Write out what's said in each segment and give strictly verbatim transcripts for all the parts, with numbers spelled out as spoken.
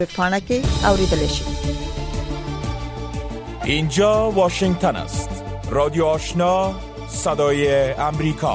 پانکی اوریدل شي. اینجا واشنگتن است. رادیو آشنا، صدای امریکا.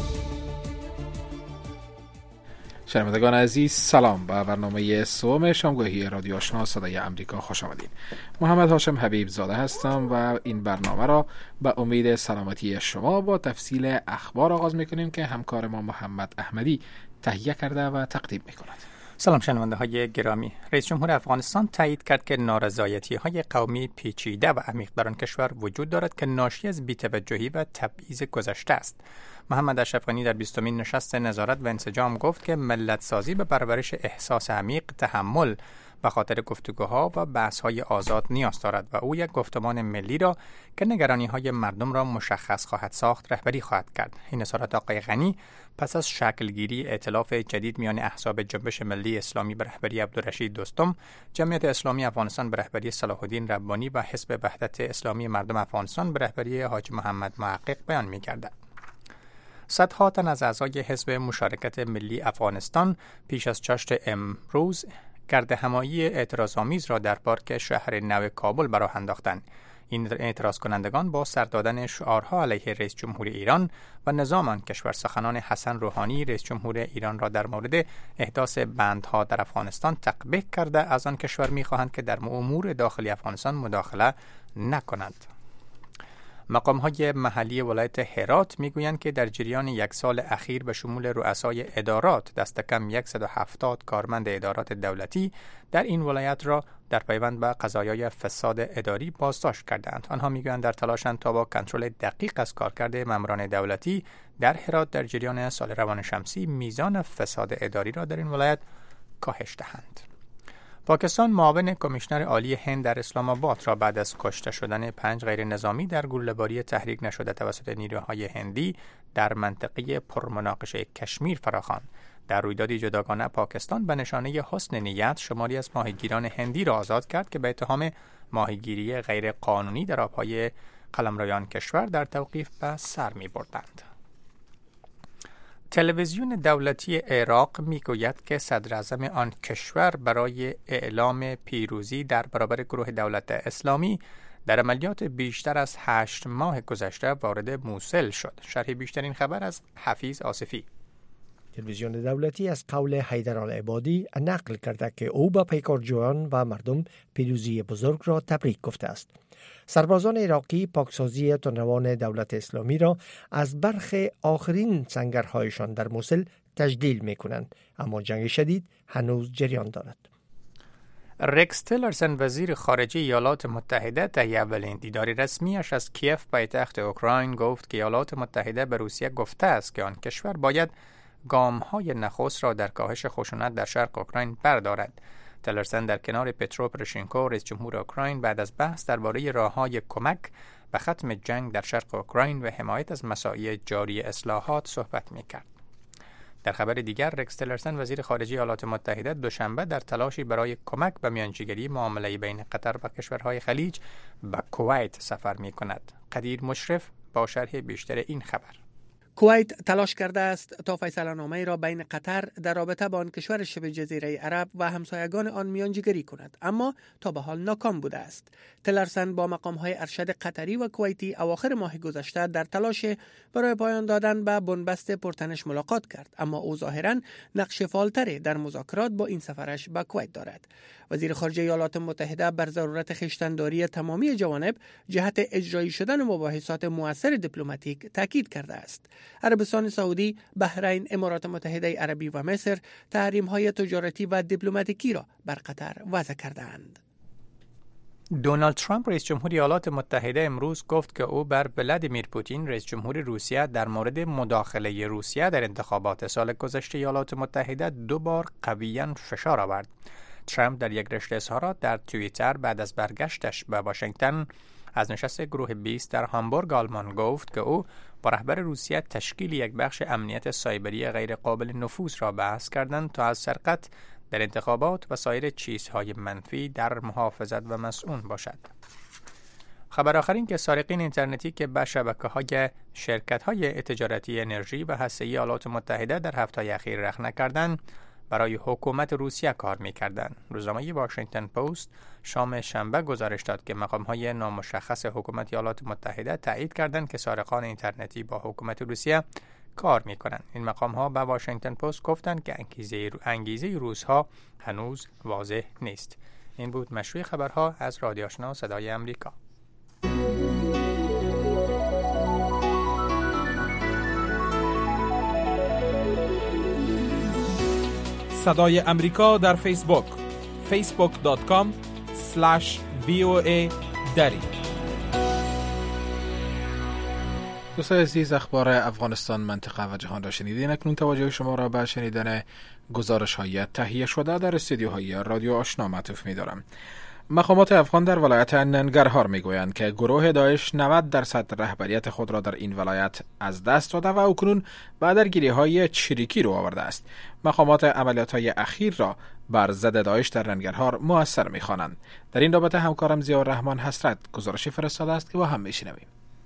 شنوندگان عزیز، سلام. به برنامه سوم شامگاهی رادیو آشنا صدای امریکا خوش آمدید. محمد هاشم حبیب زاده هستم و این برنامه را به امید سلامتی شما با تفصیل اخبار آغاز میکنیم که همکار ما محمد احمدی تهیه کرده و تقدیم میکند. سلام شنونده های گرامی. رئیس جمهور افغانستان تایید کرد که نارضایتی های قومی پیچیده و عمیق در آن کشور وجود دارد که ناشی از بی‌توجهی و تبعیض گذشته است. محمد اشرف غنی در بیستمین نشست نظارت و انسجام گفت که ملت سازی به پرورش احساس عمیق، تحمل به خاطر گفتگوها و بحث‌های آزاد نیاز دارد و او یک گفتمان ملی را که نگرانی‌های مردم را مشخص خواهد ساخت رهبری خواهد کرد. این اظهارات آقای غنی پس از شکلگیری ائتلاف جدید میان احزاب جنبش ملی اسلامی به رهبری عبدالرشید دوستم، جمعیت اسلامی افغانستان به رهبری صلاح الدین ربانی و حزب وحدت اسلامی مردم افغانستان به رهبری حاج محمد محقق بیان می‌گردد. صدها تن از اعضای حزب مشارکت ملی افغانستان پیش از چاشت امروز گرد همایی اعتراض‌آمیز را در پارک شهر نو کابل به راه انداختند. این اعتراض کنندگان با سر دادن شعارها علیه رئیس جمهور ایران و نظام آن کشور سخنان حسن روحانی رئیس جمهور ایران را در مورد احداث بندها در افغانستان تقبیح کرده از آن کشور می‌خواهند که در امور داخلی افغانستان مداخله نکنند. مقام‌های محلی ولایت هرات می‌گویند که در جریان یک سال اخیر به شمول رؤسای ادارات دست کم صد و هفتاد کارمند ادارات دولتی در این ولایت را در پیوند به قضایای فساد اداری بازداشت کردند. آنها می‌گویند در تلاشند تا با کنترل دقیق از کارکرد ماموران دولتی در هرات در جریان سال روان شمسی میزان فساد اداری را در این ولایت کاهش دهند. پاکستان معاون کمیشنر عالی هند در اسلام آباد را بعد از کشته شدن پنج غیر نظامی در گلوله‌باری تحریک نشده توسط نیروهای هندی در منطقه پرمناقشه کشمیر فراخواند. در رویدادی جداگانه پاکستان به نشانه حسن نیت شماری از ماهیگیران هندی را آزاد کرد که به اتهام ماهیگیری غیر قانونی در آبهای قلمروان کشور در توقیف به سر می‌بردند. تلویزیون دولتی عراق میگوید که صدر اعظم آن کشور برای اعلام پیروزی در برابر گروه دولت اسلامی در عملیات بیشتر از هشت ماه گذشته وارد موصل شد. شرح بیشتر این خبر از حفیظ آصفی. تلویزیون دولتی از قول حیدرالعبادی نقل کرده که او با پیکارجویان و مردم پیروزی بزرگ را تبریک گفته است. سربازان عراقی پاکسازی تندروان دولت اسلامی را از برخ آخرین سنگرهایشان در موصل تجلیل می کنند، اما جنگ شدید هنوز جریان دارد. رکس تیلرسن وزیر خارجه ایالات متحده طی اولین دیدار رسمیش از کیف پایتخت اوکراین گفت که ایالات متحده به روسیه گفته است که آن کشور باید گام‌های نخست را در کاهش خشونت در شرق اوکراین بردارد. تیلرسن در کنار پترو پروشنکو رئیس جمهور اوکراین بعد از بحث درباره راه‌های کمک به ختم جنگ در شرق اوکراین و حمایت از مساعی جاری اصلاحات صحبت می‌کرد. در خبر دیگر رکس تیلرسن وزیر خارجه ایالات متحده دوشنبه در تلاشی برای کمک به میانجیگری معامله بین قطر و کشورهای خلیج به کویت سفر می‌کند. قدیر مشرف با شرح بیشتر این خبر. کویت تلاش کرده است تا فیصله‌نامه‌ای را بین قطر در رابطه با آن کشور شبه جزیره عرب و همسایگان آن میانجیگری کند، اما تا به حال ناکام بوده است. تیلرسن با مقام‌های ارشد قطری و کویتی اواخر ماه گذشته در تلاش برای پایان دادن به بنبست پرتنش ملاقات کرد، اما او ظاهراً نقش فعال‌تری در مذاکرات با این سفرش به کویت دارد. وزیر خارجه ایالات متحده بر ضرورت خویشتن‌داری تمامی جوانب جهت اجرایی شدن مباحثات مؤثر دیپلماتیک تاکید کرده است. عربستان سعودی، بحرین، امارات متحده عربی و مصر تحریم‌های تجارتی و دیپلماتیکی را بر قطر وضع کردند. دونالد ترامپ رئیس جمهور ایالات متحده امروز گفت که او بر ولادیمیر پوتین رئیس جمهور روسیه در مورد مداخله روسیه در انتخابات سال گذشته ایالات متحده دو بار قویاً فشار آورد. ترامپ در یک رشته اظهارات در توییتر بعد از برگشتش به واشنگتن از نشست گروه بیست در هامبورگ آلمان گفت که او با رهبر روسیه تشکیل یک بخش امنیت سایبری غیر قابل نفوذ را بحث کردند تا از سرقت در انتخابات و سایر چیزهای منفی در محافظت و مسئول باشد. خبر آخر این که سارقین اینترنتی که به شبکه‌های شرکت‌های تجارتی انرژی و هسته‌ای ایالات متحده در هفته‌های اخیر رخنه کردند، برای حکومت روسیه کار می‌کردند. روزنامه واشنگتن پست شام شنبه گزارش داد که مقام‌های نامشخص حکومت ایالات متحده تایید کردند که سارقان اینترنتی با حکومت روسیه کار می‌کنند. این مقام‌ها به واشنگتن پست گفتند که انگیزه انگیزه روس‌ها هنوز واضح نیست. این بود مشروع خبرها از رادیو آشنا صدای امریکا. صدای امریکا در فیسبوک فیسبوک دات کام اسلش وی او ای دری. دوستان عزیز، اخبار افغانستان، منطقه و جهان را شنیدین. اکنون توجه شما را به شنیدن گزارش های تهیه شده در استودیوهای رادیو آشنا معطوف می دارم. مقامات افغان در ولایت ننگرهار می گویند که گروه داعش نود درصد رهبریت خود را در این ولایت از دست داده و اکنون به درگیری های چریکی رو آورده است. مقامات عملیات های اخیر را بر ضد داعش در ننگرهار مؤثر می خوانند. در این رابطه همکارم ضیاءالرحمن حسرت گزارشی فرستاده است که با هم می شنویم.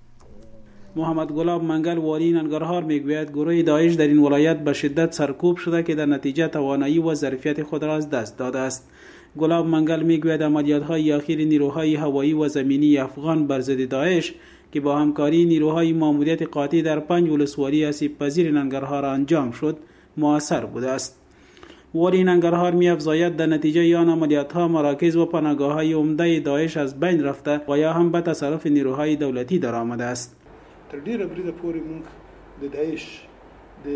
محمد گلاب منگل والی ننگرهار میگوید گروه داعش در این ولایت به شدت سرکوب شده که در نتیجه توانایی و ظرفیت خود را از دست داده است. گلاب منگل میگوید عملیات‌های اخیر نیروهای هوایی و زمینی افغان بر ضد داعش که با همکاری نیروهای ماموریت قاطع در پنج ولسوالی آسیب پذیر ننگرهار انجام شد مؤثر بوده است. والی ننگرهار می‌افزاید در نتیجه آن عملیات‌ها مراکز و پناهگاه‌های عمده داعش از بین رفته و یا هم به تصرف نیروهای دولتی درآمده است. تر ډیره بریده پورې موږ د داعش د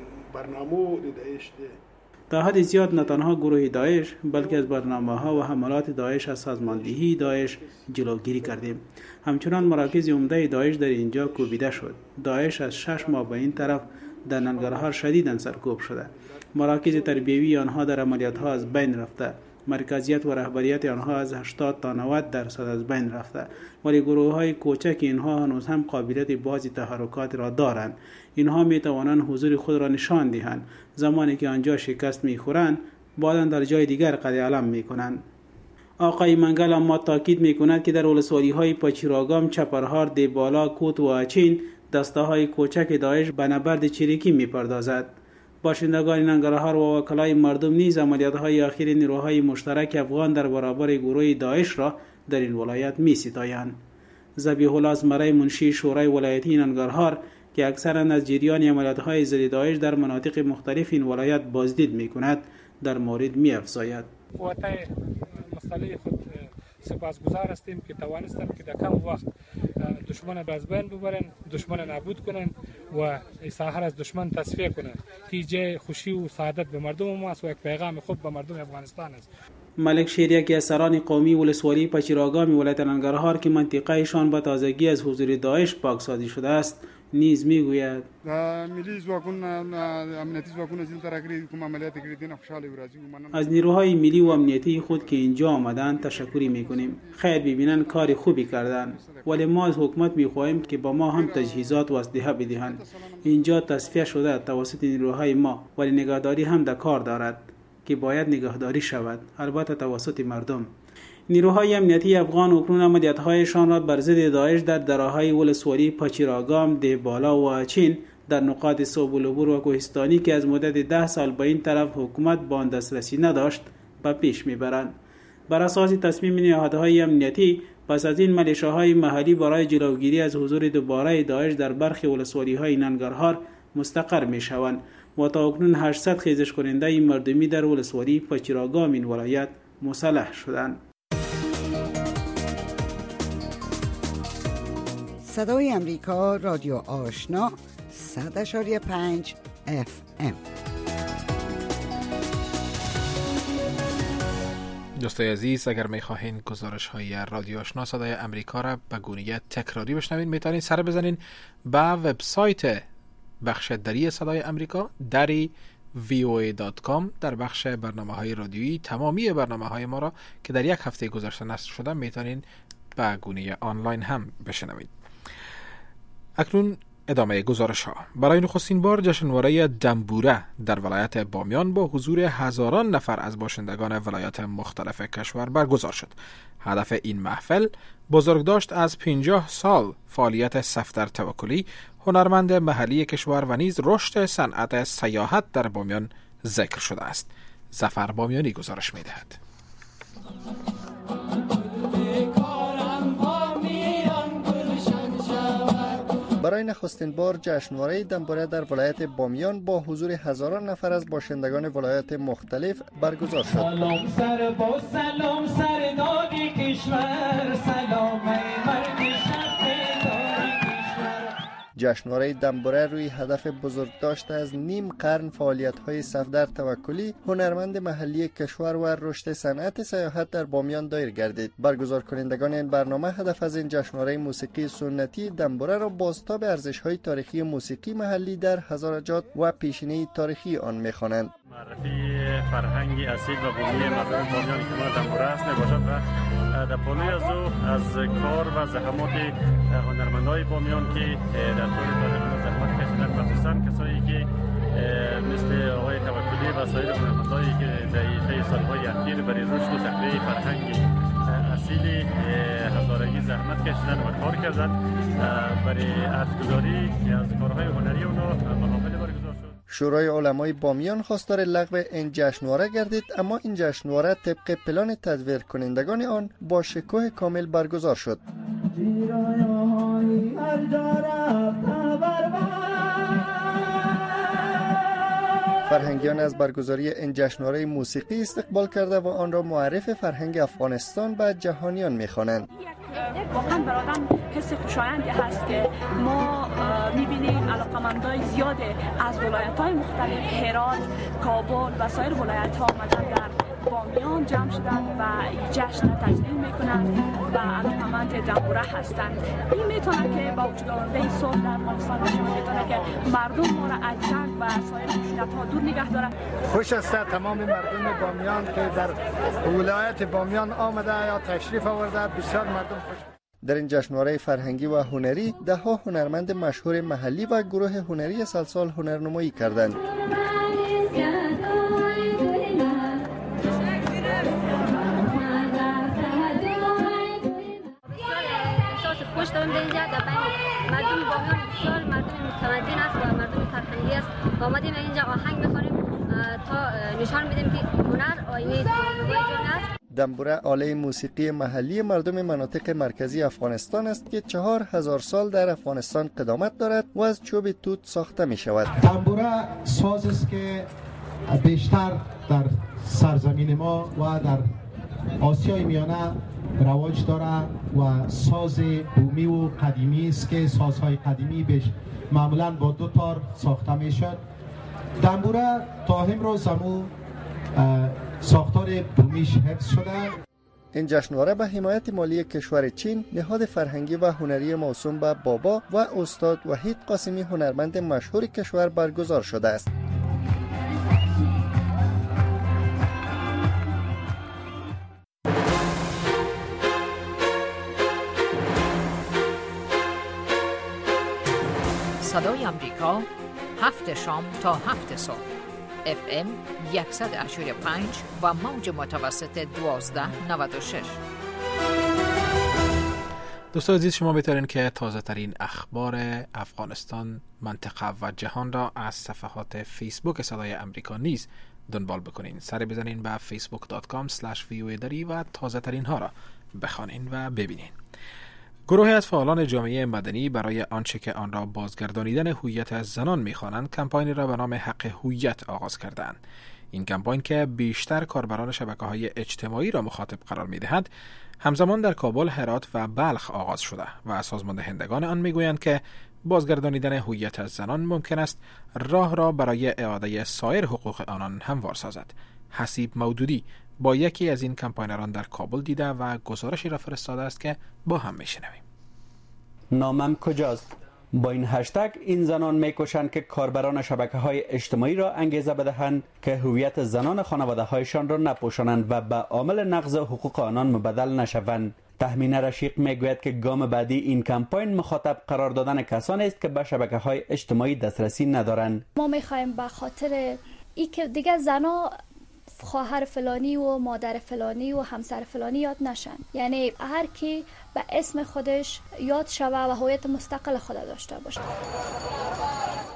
برنامو د داعش د تا حد زیاد نه تنها گروه داعش بلکه از برنامه‌ها و حملات داعش از سازماندهی داعش جلوگیری کردیم. همچنان مراکز عمده داعش در اینجا کوبیده شد. داعش از شش ماه به این طرف در ننگرهار شدیداً سرکوب شده. مراکز تربیوی آنها در عملیات‌ها از بین رفته. مرکزیت و رهبریت آنها از هشتاد تا نود درصد از بین رفته، ولی گروه‌های کوچک اینها هنوز هم قابلیت بعضی تحرکات را دارند. اینها می توانند حضور خود را نشان دهند. زمانی که آنجا شکست می‌خورند، بعداً در جای دیگر قد علم می‌کنند. آقای منگل اما تاکید می‌کند که در ولسوالی‌های پاچیراگام، چپرهار، دیبالا، کوت و اچین دسته‌های کوچک داعش به نبرد چریکی می‌پردازد. باشندگان ننگرهار و وکلای مردم نیز عملیات‌های اخیر نیروهای مشترک افغان در برابر گروه داعش را در این ولایت می‌ستایند. ذبیح الله ازمرای منشی شورای ولایتی ننگرهار که اکثراً از جریان عملیات‌های ضد داعش در مناطق مختلف این ولایت بازدید می‌کند در مورد می‌افزاید. قوت‌های مسئله خود سپاسگزار هستیم که توانستند که در کم وقت دشمن را از بین ببرند، دشمن نابود کنند و ساحر از دشمن تصفیه کنند. نتیجه خوشی و سعادت به مردم ما است و یک پیغام خود به مردم افغانستان است. ملک شیریه که از سران قومی ولسوالی پچیراگام ولایت ننگرهار که منطقه‌شان به تازگی از حضور داعش پاکسازی شده است نیز میگوید از نیروهای ملی و امنیتی خود که اینجا آمدند تشکری میکنیم. خیر ببینن کار خوبی کردن، ولی ما از حکومت میخواهیم که با ما هم تجهیزات و اسلحه بدهند. اینجا تصفیه شده توسط نیروهای ما، ولی نگهداری هم در کار دارد که باید نگهداری شود، البته توسط مردم. نیروهای امنیتی افغان اکنون عملیات‌هایشان را بر ضد داعش در دراهای ولسوالی پاچیراگام، دیبالا و اچین در نقاط صوب العبور و کوهستانی که از مدت ده سال به این طرف حکومت به آن دسترسی نداشت به پیش میبرند. بر اساس تصمیم نهادهای امنیتی پس از این ملیشه‌های محلی برای جلوگیری از حضور دوباره داعش در برخی ولسوالی‌های ننگرهار مستقر میشوند و تا اکنون هشتصد خیزش کننده مردمی در ولسوالی پاچیراگام این ولایت مسلح شدند. صدای امریکا، رادیو آشنا، صد اشاری پنج اف ام. دوستای عزیز، اگر میخواهین گزارش های رادیو آشنا صدای امریکا را به گونه تکراری بشنوین، میتونین سر بزنین به وبسایت بخش دری صدای امریکا، دری وی او ای دات کام. در بخش برنامه های رادیویی تمامی برنامه های ما را که در یک هفته گذشته نشر شده میتونین به گونه آنلاین هم بشنوید. اکنون ادامه گزارش ها. برای نخستین بار جشنواره دنبوره در ولایت بامیان با حضور هزاران نفر از باشندگان ولایات مختلف کشور برگزار شد. هدف این محفل بزرگداشت از پنجاه سال فعالیت صفدر توکلی، هنرمند محلی کشور و نیز رشد صنعت سیاحت در بامیان ذکر شده است. ظفر بامیانی گزارش می‌دهد. برای نخستین بار جشنواره دنبوره در ولایت بامیان با حضور هزاران نفر از باشندگان ولایات مختلف برگزار شد. سلام سر با سلام سر دادی کشور، سلام مرد جشنواره دنبوره روی هدف بزرگ داشته از نیم قرن فعالیت‌های صفدر توکلی هنرمند محلی کشور و رشد صنعت سیاحت در بامیان دایر گردید. برگزار کنندگان این برنامه هدف از این جشنواره موسیقی سنتی دنبوره را بازتاب ارزش‌های تاریخی موسیقی محلی در هزارجات و پیشینه تاریخی آن می‌خوانند. معرفی فرهنگی اصیل و بومی مردم بامیان که ما دنبوره است میباشد و در پالوی از او از کار و زحمات هنرمندای بامیان که در طول تاریخ زحمت کشیدن، مخصوصا کسایی که مثل آقای توکلی و سایر هنرمندایی که در طی سالهای اخیر برای رشد و تقویت فرهنگ اصیل هزارگی زحمت کشیدن و کار کردن، برای ارزش‌گذاری از کارهای هنری اونها محافل برگزار شد. شورای علمای بامیان خواستار لغو این جشنواره گردید، اما این جشنواره طبق پلان تدویر کنندگان آن با شکوه کامل برگزار شد. فرهنگیان از برگزاری این جشنواره موسیقی استقبال کرده و آن را معرف فرهنگ افغانستان به جهانیان می‌خوانند. واقعا برادم حس خوشایندی هست که ما می‌بینیم علاقه‌مندای زیاد از ولایت‌های مختلف، هرات، کابل و سایر ولایت‌ها آمدن در بامیان جمع شدن و جشن تجلیل میکنن و علاقه‌مند دنبوره هستند. این میتونه که با وجود آمدن صلح در افغانستان نشون میتونه که مردم ما را از جنگ و سایر مشکلات‌ها دور نگه دارن. خوش است تمام مردم بامیان که در ولایت بامیان آمده یا تشریف آورده، بسیار مردم خوش. در این جشنواره فرهنگی و هنری ده ها هنرمند مشهور محلی و گروه هنری سلسال هنرنمایی کردند. خوش دارم در اینجا در بین مردم بامیان بسیار مردم متمدن است و مردم فرهنگی است و آمدیم اینجا آهنگ میخوانیم تا نشان بدیم که هنر آینه نمای جان است. دنبوره آله موسیقی محلی مردم مناطق مرکزی افغانستان است که چهار هزار سال در افغانستان قدامت دارد و از چوب توت ساخته می شود. دنبوره ساز است که بیشتر در سرزمین ما و در آسیای میانه رواج داره و ساز بومی و قدیمی است که سازهای قدیمی بیش معمولا با دو تار ساخته می شد. دنبوره تا امروز همو ساختار بومیش حفظ شده. این جشنواره به حمایت مالی کشور چین نهاد فرهنگی و هنری موسوم به بابا و استاد وحید قاسمی هنرمند مشهور کشور برگزار شده است. صدای امریکا هفت شام تا هفت صبح اف ام صد و هشتاد و پنج و موج متوسط دوازده نود و شش. دوستان عزیز، شما میتونید که تازه ترین اخبار افغانستان، منطقه و جهان را از صفحات فیسبوک صدای امریکا نیز دنبال بکنین. سر بزنین به فیسبوک دات کام اسلش وی او ای دری و تازه ترین ها را بخوانین و ببینین. گروهی از فعالان جامعه مدنی برای آنچه که آن را بازگردانیدن هویت از زنان می‌خوانند، کمپاینی را به نام حق هویت آغاز کردند. این کمپاین که بیشتر کاربران شبکه‌های اجتماعی را مخاطب قرار می‌دهد، همزمان در کابل، هرات و بلخ آغاز شده و سازماندهندگان آن می‌گویند که بازگردانیدن هویت از زنان ممکن است راه را برای اعاده سایر حقوق آنان هموار سازد. حسیب مودودی با یکی از این کمپاینران در کابل دیده و گزارشی را فرستاده است که با هم میشنویم. نامم کجاست؟ با این هشتگ این زنان میکوشند که کاربران شبکه‌های اجتماعی را انگیزه بدهند که هویت زنان خانواده‌هایشان را نپوشانند و به عامل نقض حقوق آنان مبدل نشوند. تهمینه رشیق میگوید که گام بعدی این کمپاین مخاطب قرار دادن کسانی است که به شبکه‌های اجتماعی دسترسی ندارند. ما می‌خوایم به خاطر این که دیگه زنا خواهر فلانی و مادر فلانی و همسر فلانی یاد نشن، یعنی هر کی به اسم خودش یاد شوه و هویت مستقل خود داشته باشه.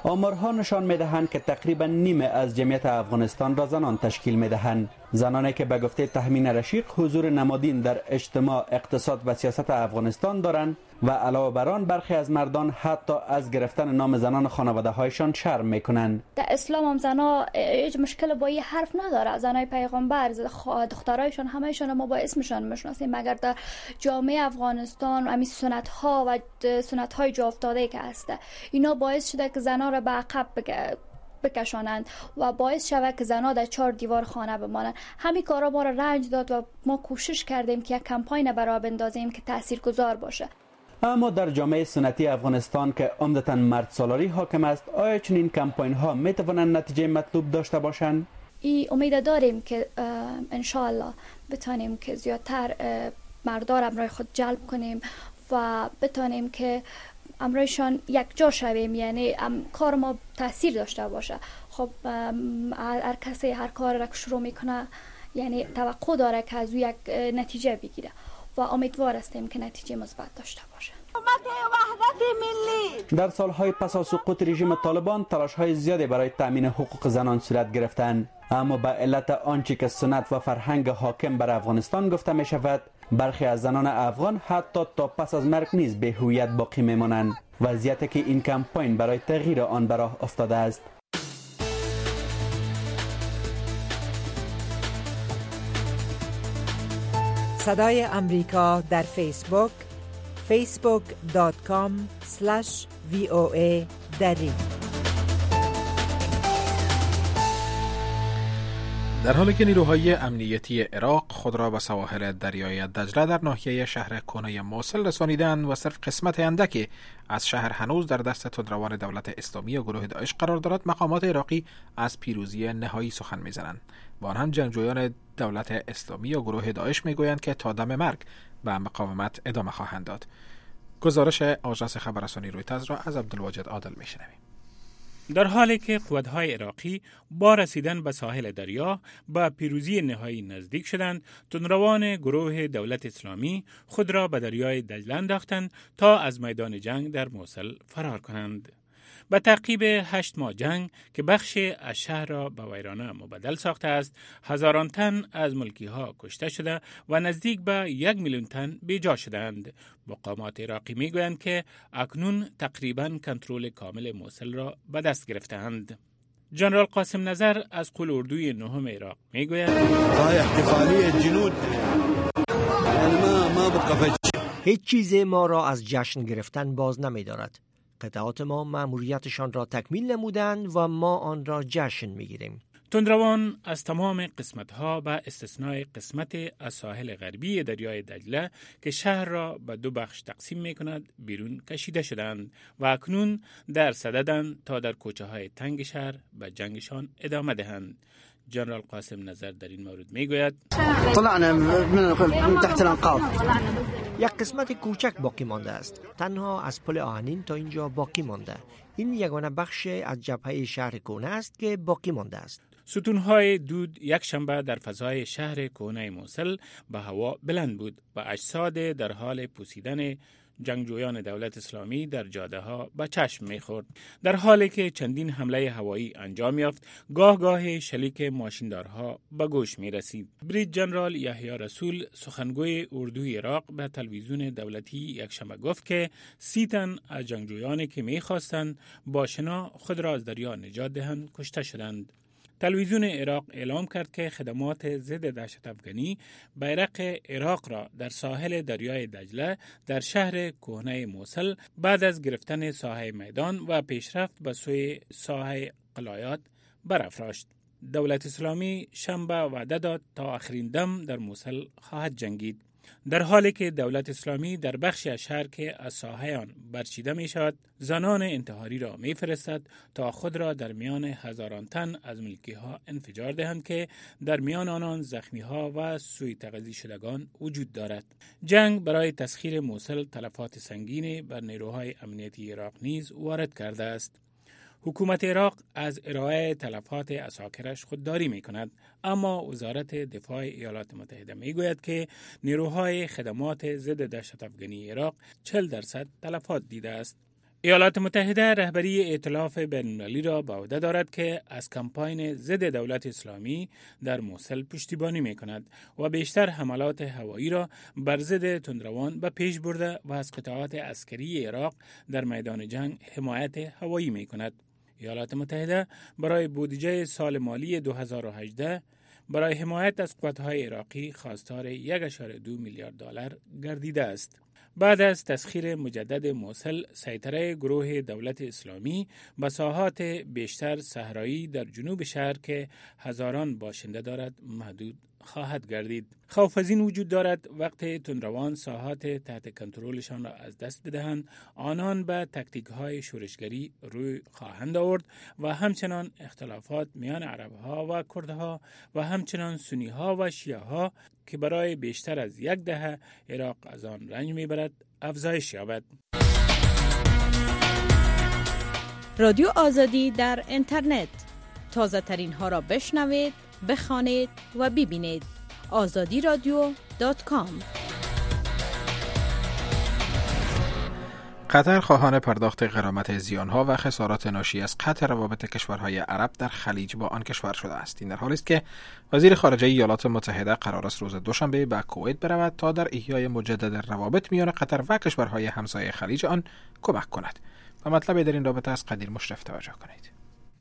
آمارها نشان می‌دهند که تقریبا نیمه از جمعیت افغانستان را زنان تشکیل می‌دهند. زنانی که به گفته تهمین رشیق حضور نمادین در اجتماع، اقتصاد و سیاست افغانستان دارند و علاوه بر آن برخی از مردان حتی از گرفتن نام زنان خانواده‌هایشان شرم می‌کنند. در اسلام هم زنا هیچ مشکل با این حرف نداره. زنای پیغمبر، دخترایشان همهشان ما با اسمشان میشناسیم، مگر در جامعه افغانستان همین سنت ها و سنت های جا افتاده که هسته، اینا باعث شده که زنا را به عقب بکشانند و باعث شود که زنها در چهار دیوار خانه بمانند. همین کارا ما را رنج داد و ما کوشش کردیم که یک کمپاین برای بندازیم که تاثیرگذار باشه. اما در جامعه سنتی افغانستان که عمدتاً مرد سالاری حاکم است، آیا چنین کمپاین ها می توانند نتیجه مطلوب داشته باشند؟ ای امید داریم که ان شاء الله بتونیم که زیادتر مردار امرای خود جلب کنیم و بتونیم که امرایشان یک جا شویم، یعنی کار ما تاثیر داشته باشه. خب هر کسی هر کار را شروع میکنه یعنی توقع داره که از او یک نتیجه بگیره و امیدوار هستیم که نتیجه مثبت داشته باشه. در سالهای پس از سقوط رژیم طالبان تلاش‌های زیادی برای تأمین حقوق زنان صورت گرفتند، اما به علت آنچه که سنت و فرهنگ حاکم بر افغانستان گفته می شود، برخی از زنان افغان حتی تا پس از مرگ نیز به هویت باقی میمانند، وضعیتی که این کمپاین برای تغییر آن به راه افتاده است. صدای امریکا در فیسبوک فیسبوک دات کام اسلش وی او ای دری. در حالی که نیروهای امنیتی عراق خود را به سواحل دریای دجله در ناحیه شهر کهنه موصل رسانیدند و صرف قسمت اندکی از شهر هنوز در دست تندروان دولت اسلامی و گروه داعش قرار دارد، مقامات عراقی از پیروزی نهایی سخن می‌زنند. با آن هم جنگجویان دولت اسلامی و گروه داعش می‌گویند که تا دم مرگ به مقاومت ادامه خواهند داد. گزارش آژانس خبررسانی رویترز را از عبدالواجد عادل می‌شنویم. در حالی که قوت‌های عراقی با رسیدن به ساحل دریا به پیروزی نهایی نزدیک شدند، تندروان گروه دولت اسلامی خود را به دریای دجله انداختند تا از میدان جنگ در موصل فرار کنند. به تعقیب هشت ماه جنگ که بخش از شهر را به ویرانه مبدل ساخته است، هزاران تن از ملکی ها کشته شده و نزدیک به یک میلیون تن بیجا شدند. مقامات عراقی می گویند که اکنون تقریباً کنترل کامل موصل را به دست گرفتند. جنرال قاسم نظر از قول اردوی نهم عراق می گوید احتفالی جنود هیچ چیز ما را از جشن گرفتن باز نمی دارد. قطعات ما مأموریتشان را تکمیل نمودند و ما آن را جشن می‌گیریم. تندروان از تمام قسمت‌ها به استثنای قسمت از ساحل غربی دریای دجله که شهر را به دو بخش تقسیم می‌کند بیرون کشیده شدند و اکنون در صددند تا در کوچه‌های تنگ شهر به جنگشان ادامه دهند. جنرال قاسم نظر در این مورد میگوید طلعنا من تحت الانقاض. یک قسمت کوچک باقی مانده است. تنها از پل آهنین تا اینجا باقی مانده. این یگانه بخش از جبهه شهر کهنه است که باقی مانده است. ستونهای دود یک شنبه در فضای شهر کهنه موصل به هوا بلند بود و اجساد در حال پوسیدن جنگجویان دولت اسلامی در جاده ها به چشم می‌خورد. در حالی که چندین حمله هوایی انجام یافت، گاه گاه شلیک ماشیندارها به گوش می‌رسید. برید جنرال یحیی رسول سخنگوی اردوی عراق به تلویزیون دولتی یکشنبه گفت که سی تن از جنگجویانی که می‌خواستند با شنا خود را از دریا نجات دهند کشته شدند. تلویزیون عراق اعلام کرد که خدمات ضد دهشت افغانی بیرق عراق را در ساحل دریای دجله در شهر کهنه موصل بعد از گرفتن ساحه میدان و پیشرفت به سوی ساحه قلایات برافراشت. دولت اسلامی شنبه وعده داد تا آخرین دم در موصل خواهد جنگید. در حالی که دولت اسلامی در بخشی از شهر که از ساحه آن برچیده می شود، زنان انتحاری را می فرستد تا خود را در میان هزاران تن از ملکی ها انفجار دهند که در میان آنان زخمی ها و سوء تغذیه شدگان وجود دارد. جنگ برای تسخیر موصل تلفات سنگینی بر نیروهای امنیتی عراق نیز وارد کرده است. حکومت عراق از ارائه تلفات عساکرش خودداری می کند، اما وزارت دفاع ایالات متحده می گوید که نیروهای خدمات ضد دهشت افغانی عراق چهل درصد تلفات دیده است. ایالات متحده رهبری ائتلاف بین‌المللی را به عهده دارد که از کمپاین ضد دولت اسلامی در موصل پشتیبانی می‌کند و بیشتر حملات هوایی را بر ضد تندروان به پیش برده و از قطعات عسکری عراق در میدان جنگ حمایت هوایی می‌کند. ایالات متحده برای بودجه سال مالی دو هزار و هجده برای حمایت از قوات‌های عراقی خواستار یک و دو میلیارد دلار گردیده است. بعد از تسخیر مجدد موصل، سیطره گروه دولت اسلامی به ساحات بیشتر صحرایی در جنوب شهر که هزاران باشنده دارد محدود خواهد گردید. خوف از این وجود دارد وقتی تندروان ساحات تحت کنترلشان را از دست بدهند، آنان به تاکتیک‌های شورشگری روی خواهند آورد و همچنان اختلافات میان عرب‌ها و کردها و همچنان سنی‌ها و شیعه‌ها که برای بیشتر از یک دهه عراق از آن رنج می‌برد افزایش یابد. رادیو آزادی در اینترنت، تازه ترین ها را بشنوید، بخوانید و ببینید. آزادی رادیو دات کام. قطر خواهان پرداخت غرامت زیانها و خسارات ناشی از قطع روابط کشورهای عرب در خلیج با آن کشور شده است. این در حالی است که وزیر خارجه ایالات متحده قرار است روز دوشنبه به کویت برود تا در احیای مجدد روابط میان قطر و کشورهای همسایه خلیج آن کمک کند. و مطلب در این رابطه از قدیر مشرف توجه کنید.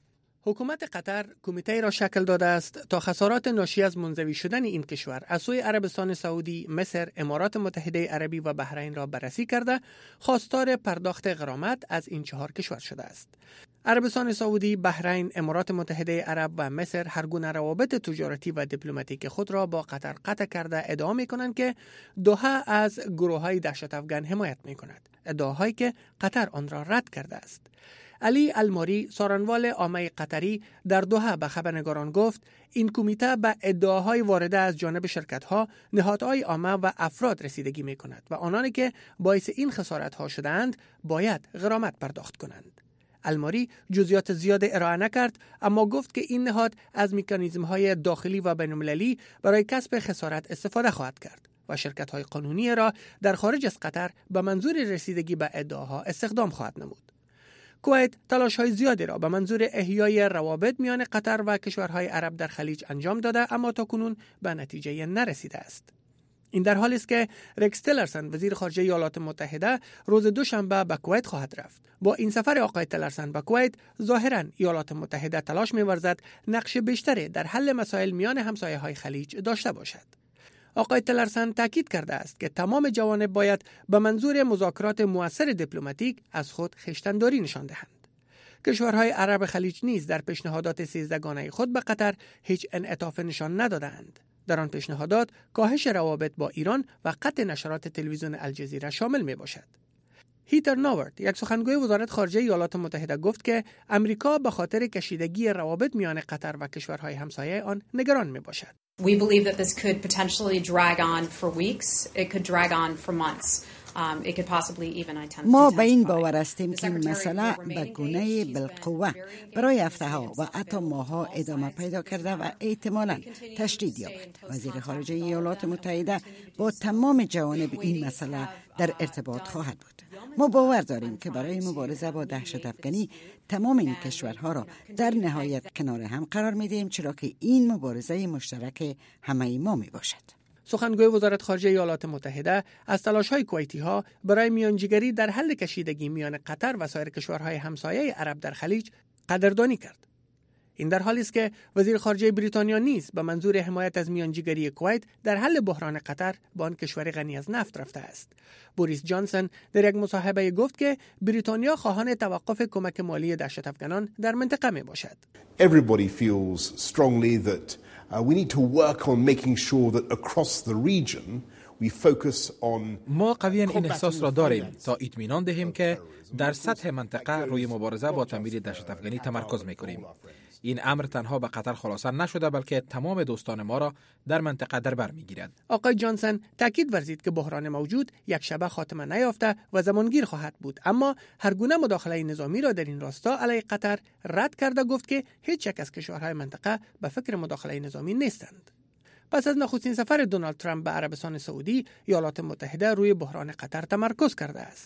حکومت قطر کمیته را شکل داده است تا خسارات ناشی از منزوی شدن این کشور از سوی عربستان سعودی، مصر، امارات متحده عربی و بحرین را بررسی کرده خواستار پرداخت غرامت از این چهار کشور شده است. عربستان سعودی، بحرین، امارات متحده عرب و مصر هر گونه روابط تجارتی و دیپلماتیک خود را با قطر قطع کرده ادعا می‌کنند که دوحه از گروه‌های دهشت افغان حمایت می‌کند. ادعاهایی که قطر آن را رد کرده است. علی الماری، سارنوال عامه قطری، در دوحه به خبرنگاران گفت این کمیته به ادعاهای وارده از جانب شرکت‌ها، نهادهای عامه و افراد رسیدگی می‌کند و آنانی که باعث این خسارت‌ها شده‌اند باید غرامت پرداخت کنند. الماری جزئیات زیاد ارائه نکرد، اما گفت که این نهاد از مکانیزم‌های داخلی و بین‌المللی برای کسب خسارت استفاده خواهد کرد و شرکت‌های قانونی را در خارج از قطر به منظور رسیدگی به ادعاها استخدام خواهد نمود. کویت تلاش‌های زیادی را به منظور احیای روابط میان قطر و کشورهای عرب در خلیج انجام داده، اما تاکنون به نتیجه نرسیده است. این در حالی است که رکس تلرسن، وزیر خارجه ایالات متحده، روز دوشنبه به کویت خواهد رفت. با این سفر آقای تلرسن به کویت، ظاهراً ایالات متحده تلاش می‌ورزد نقش بیشتری در حل مسائل میان همسایه‌های خلیج داشته باشد. آقای تلرسن تاکید کرده است که تمام جوانب باید به منظور مذاکرات مؤثر دیپلماتیک از خود خویشتن‌داری نشان دهند. کشورهای عرب خلیج نیز در پیشنهادات سیزدهگانه خود به قطر هیچ انعطاف نشان ندادند. در آن پیشنهادات کاهش روابط با ایران و قطع نشرات تلویزیون الجزیره شامل می باشد. هیتر ناورت، یک سخنگوی وزارت خارجه ایالات متحده، گفت که امریکا به خاطر کشیدگی روابط میان قطر و کشورهای همسایه آن نگران می باشد. We believe that this could potentially drag on for weeks. It could drag on for months. Um, it could possibly even intensify. ما به این باور هستیم که این مسئله به گونه بالقوه برای هفته‌ها و حتی ماه‌ها ادامه پیدا کرده و احتمالاً تشدید یابد. وزیر خارجه ایالات متحده با تمام جوانب این مسئله در ارتباط خواهد بود. ما باور داریم که برای مبارزه با دهشت افغانی تمام این کشورها را در نهایت کنار هم قرار می‌دهیم، چرا که این مبارزه مشترک همه ما میباشد. سخنگوی وزارت خارجه ایالات متحده از تلاش‌های کویتی‌ها برای میانجیگری در حل کشیدگی میان قطر و سایر کشورهای همسایه عرب در خلیج قدردانی کرد. این در حالی است که وزیر خارجه بریتانیا نیز به منظور حمایت از میانجیگری کویت در حل بحران قطر با آن کشور غنی از نفت رفته است. بوریس جانسون در یک مصاحبه گفت که بریتانیا خواهان توقف کمک مالی دهشت افغانان در منطقه می باشد. Everybody feels strongly that uh, we need to work on making sure that across the region we focus on. ما قویاً این احساس را داریم تا اطمینان دهیم که در سطح منطقه روی مبارزه با تمویل دهشت افغانی تمرکز می‌کنیم. این امر تنها به قطر خلاصه نشده بلکه تمام دوستان ما را در منطقه در بر می‌گیرد. آقای جانسون تاکید ورزید که بحران موجود یک شبه خاتمه نیافته و زمانگیر خواهد بود، اما هر گونه مداخله نظامی را در این راستا علیه قطر رد کرده گفت که هیچ یک از کشورهای منطقه به فکر مداخله نظامی نیستند. پس از نخستین سفر دونالد ترامپ به عربستان سعودی، ایالات متحده روی بحران قطر تمرکز کرده است.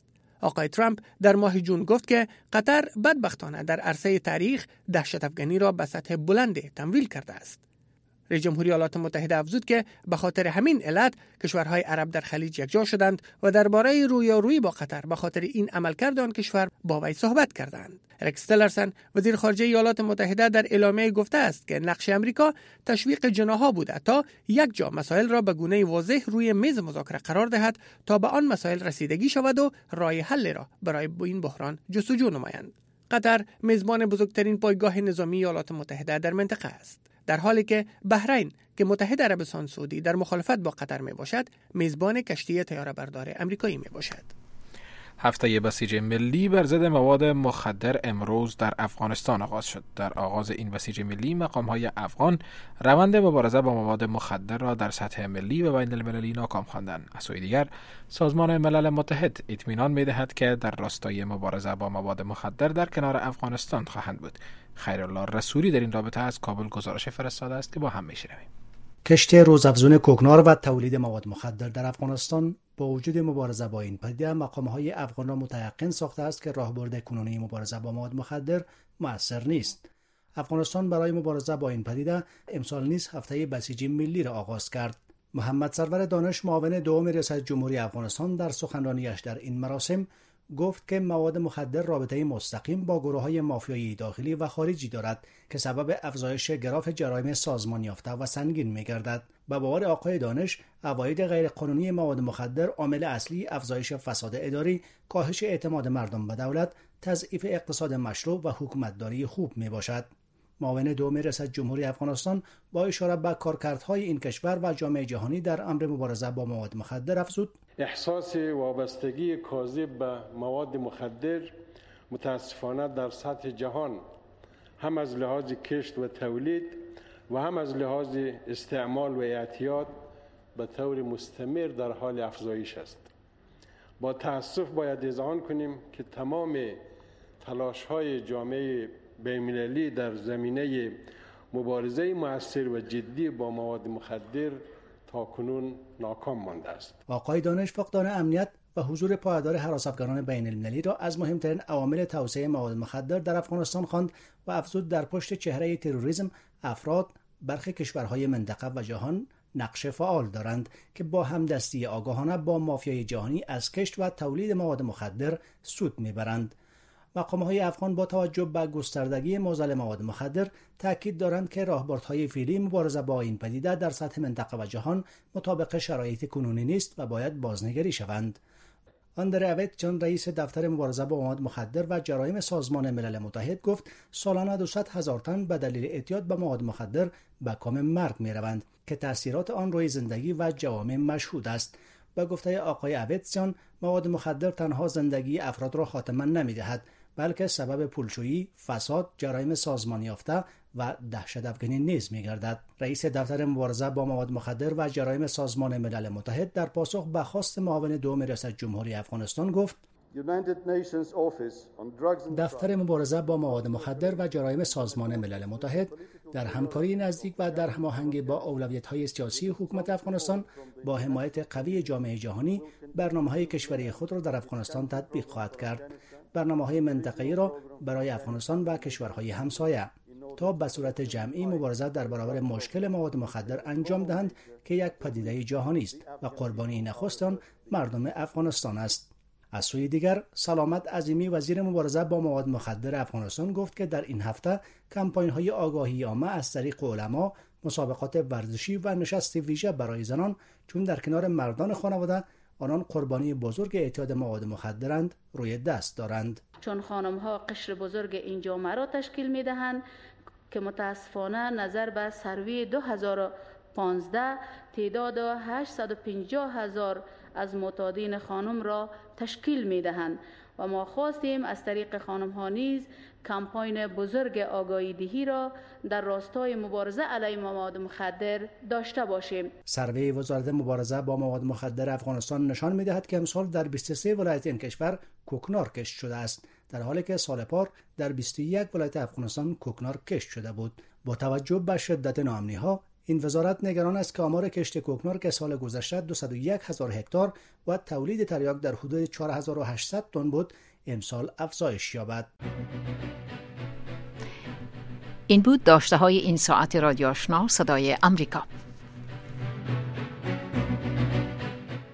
آقای ترامپ در ماه جون گفت که قطر بدبختانه در عرصه تاریخ دهشت افغانی را به سطح بلند تمویل کرده است. رئیس جمهوری ایالات متحده افزود که به خاطر همین علت کشورهای عرب در خلیج یکجا شدند و درباره رویارویی با قطر به خاطر این عملکرد آن کشور با وی صحبت کردند. رکس تیلرسن وزیر خارجه ایالات متحده در اعلامیه گفته است که نقش امریکا تشویق جناح‌ها بوده تا یک جا مسائل را به گونه واضح روی میز مذاکره قرار دهد تا به آن مسائل رسیدگی شود و راه حل را برای این بحران جستجو نمایند. قطر میزبان بزرگترین پایگاه نظامی ایالات متحده در منطقه است، در حالی که بحرین که متحد عربستان سعودی در مخالفت با قطر می باشد، میزبان کشتی طیاره‌بردار آمریکایی می باشد. هفته بسیج ملی بر ضد مواد مخدر امروز در افغانستان آغاز شد. در آغاز این بسیج ملی مقام‌های افغان روند مبارزه با مواد مخدر را در سطح ملی و بین المللی ناکام خواندند. از سوی دیگر سازمان ملل متحد اطمینان می‌دهد که در راستای مبارزه با مواد مخدر در کنار افغانستان خواهند بود. خیرالله رسولی در این رابطه از کابل گزارش فرستاده است که با هم می‌شنویم. کشت روزافزون کوکنار و تولید مواد مخدر در افغانستان با وجود مبارزه با این پدیده مقام‌های افغان را متیقن ساخته است که راهبرد کنونی مبارزه با مواد مخدر مؤثر نیست. افغانستان برای مبارزه با این پدیده امسال نیز هفته بسیج ملی را آغاز کرد. محمد سرور دانش، معاون دوم ریاست جمهوری افغانستان، در سخنرانیش در این مراسم گفت که مواد مخدر رابطه مستقیم با گروه‌های مافیایی داخلی و خارجی دارد که سبب افزایش گراف جرایم سازمان یافته و سنگین می‌گردد. به باور آقای دانش، عواید غیرقانونی مواد مخدر عامل اصلی افزایش فساد اداری، کاهش اعتماد مردم به دولت، تضعیف اقتصاد مشروع و حکومتداری خوب میباشد. معاون دوم ریاست جمهوری افغانستان با اشاره به کارکردهای این کشور و جامعه جهانی در امر مبارزه با مواد مخدر افزود: احساس وابستگی کاذب به مواد مخدر متاسفانه در سطح جهان هم از لحاظ کشت و تولید و هم از لحاظ استعمال و اعتیاد به طور مستمر در حال افزایش است. با تأسف باید اذعان کنیم که تمام تلاش‌های جامعه بین‌المللی در زمینه مبارزه مؤثر و جدی با مواد مخدر تاکنون ناکام مانده است. آقای دانش فقدان امنیت و حضور پایدار هراس‌افگنان بین المللی را از مهمترین عوامل توسعه مواد مخدر در افغانستان خواند و افزود در پشت چهره تروریسم افراد برخی کشورهای منطقه و جهان نقش فعال دارند که با همدستی آگاهانه با مافیای جهانی از کشت و تولید مواد مخدر سود میبرند. مقام‌های افغان با توجه به گستردگی معضل مواد مخدر تاکید دارند که راهبردهای فعلی مبارزه با این پدیده در سطح منطقه و جهان مطابق شرایط کنونی نیست و باید بازنگری شوند. آندره اویتسون، رئیس دفتر مبارزه با مواد مخدر و جرایم سازمان ملل متحد، گفت سالانه دویست هزار تن به دلیل اعتیاد به مواد مخدر به کام مرگ می‌روند که تأثیرات آن روی زندگی و جوامع مشهود است. با گفته آقای اویتسون، مواد مخدر تنها زندگی افراد را خاتمه نمی‌دهد، بلکه سبب پولشویی، فساد، جرایم سازمان یافته و دهشت افغانی نیز می‌گردد. رئیس دفتر مبارزه با مواد مخدر و جرایم سازمان ملل متحد در پاسخ به خواست معاون دوم ریاست جمهوری افغانستان گفت: دفتر مبارزه با مواد مخدر و جرایم سازمان ملل متحد در همکاری نزدیک و در هماهنگی با اولویت‌های سیاسی حکومت افغانستان با حمایت قوی جامعه جهانی برنامه‌های کشوری خود را در افغانستان تطبیق خواهد کرد. برنامه‌های منطقه‌ای را برای افغانستان و کشورهای همسایه تا به صورت جمعی مبارزه در برابر مشکل مواد مخدر انجام دهند که یک پدیده جهانی است و قربانی نخست آن مردم افغانستان است. از سوی دیگر، سلامت عظیمی، وزیر مبارزه با مواد مخدر افغانستان، گفت که در این هفته کمپاین‌های آگاهی عامه از طریق علما، مسابقات ورزشی و نشست ویژه برای زنان، چون در کنار مردان خانواده آنان قربانی بزرگ اعتیاد مواد مخدرند، روی دست دارند. چون خانم‌ها قشر بزرگ این جامعه را تشکیل می‌دهند که متاسفانه نظر به سروی دو هزار و پانزده تعداد هشتصد و پنجاه هزار از معتادین خانم را تشکیل می‌دهند و ما خواستیم از طریق خانم‌ها نیز کمپاین بزرگ آگاهی دهی را در راستای مبارزه علیه مواد مخدر داشته باشیم. سروی وزارت مبارزه با مواد مخدر افغانستان نشان می‌دهد که امسال در بیست و سه ولایت این کشور کوکنار کشت شده است، در حالی که سال پار در بیست و یک ولایت افغانستان کوکنار کشت شده بود. با توجه به شدت ناامنی‌ها، این وزارت نگران است که آمار کشت کوکنار که سال گذشته دویست و یک هزار هکتار و تولید تریاک در حدود چهار هزار و هشتصد تن بود، امسال افزایش یابد. این بود داشته های این ساعت رادیو آشنا صدای امریکا.